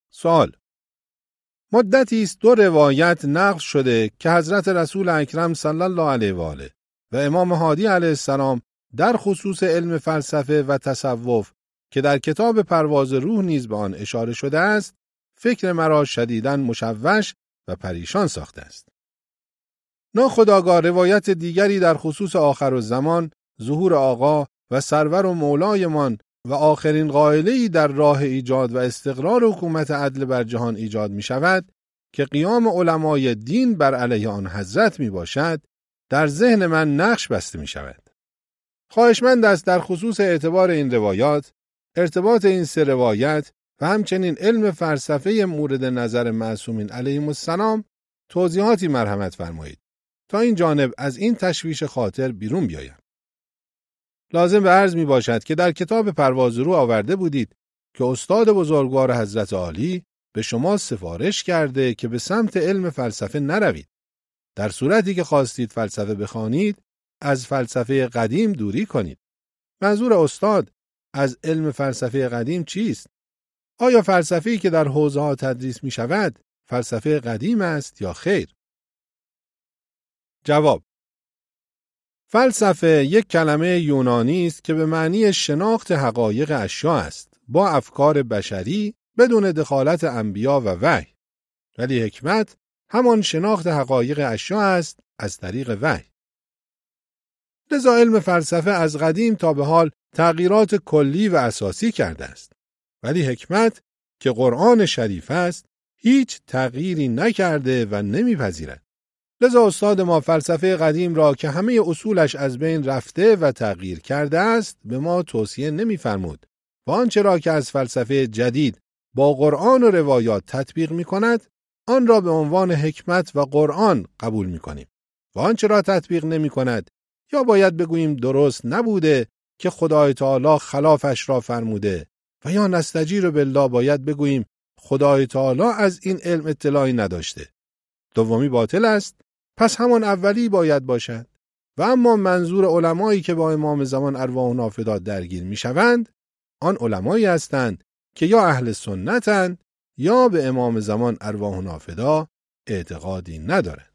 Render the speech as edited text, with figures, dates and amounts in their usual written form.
سوال: مدتی است 2 روایت نقل شده که حضرت رسول اکرم صلی الله علیه و آله و امام هادی علیه السلام در خصوص علم فلسفه و تصوف که در کتاب پرواز روح نیز به آن اشاره شده است، فکر مرا شدیداً مشوش و پریشان ساخته است. ناخودآگاه روایت دیگری در خصوص آخرالزمان، ظهور آقا و سرور و مولایمان و آخرین قائله‌ای در راه ایجاد و استقرار حکومت عدل بر جهان ایجاد می شود که قیام علمای دین بر علیه آن حضرت می باشد، در ذهن من نقش بسته می شود. خواهشمند است در خصوص اعتبار این روایات، ارتباط این 3 روایت و همچنین علم فلسفه مورد نظر معصومین علیهم السلام توضیحاتی مرحمت فرمایید تا این جانب از این تشویش خاطر بیرون بیایم. لازم به عرض می باشد که در کتاب پرواز روح آورده بودید که استاد بزرگوار حضرت عالی به شما سفارش کرده که به سمت علم فلسفه نروید. در صورتی که خواستید فلسفه بخوانید، از فلسفه قدیم دوری کنید. منظور استاد از علم فلسفه قدیم چیست؟ آیا فلسفه‌ای که در حوزه ها تدریس می شود فلسفه قدیم است یا خیر؟ جواب: فلسفه یک کلمه یونانی است که به معنی شناخت حقایق اشیا است، با افکار بشری بدون دخالت انبیا و وحی. ولی حکمت همان شناخت حقایق اشیا است از طریق وحی. لذا علم فلسفه از قدیم تا به حال تغییرات کلی و اساسی کرده است. ولی حکمت که قرآن شریف است هیچ تغییری نکرده و نمیپذیرد. لذا استاد ما فلسفه قدیم را که همه اصولش از بین رفته و تغییر کرده است به ما توصیه نمی‌فرمود و آنچه را که از فلسفه جدید با قرآن و روایات تطبیق می‌کند آن را به عنوان حکمت و قرآن قبول می‌کنیم و آنچه را تطبیق نمی‌کند یا باید بگوییم درست نبوده که خدای تعالی خلافش را فرموده و یا نستجیر بالله باید بگوییم خدای تعالی از این علم اطلاعی نداشته. دومی باطل است، پس همان اولی باید باشد. و اما منظور علمایی که با امام زمان ارواح نافذات درگیر می شوند، آن علمایی هستند که یا اهل سنتند یا به امام زمان ارواح نافذات اعتقادی ندارند.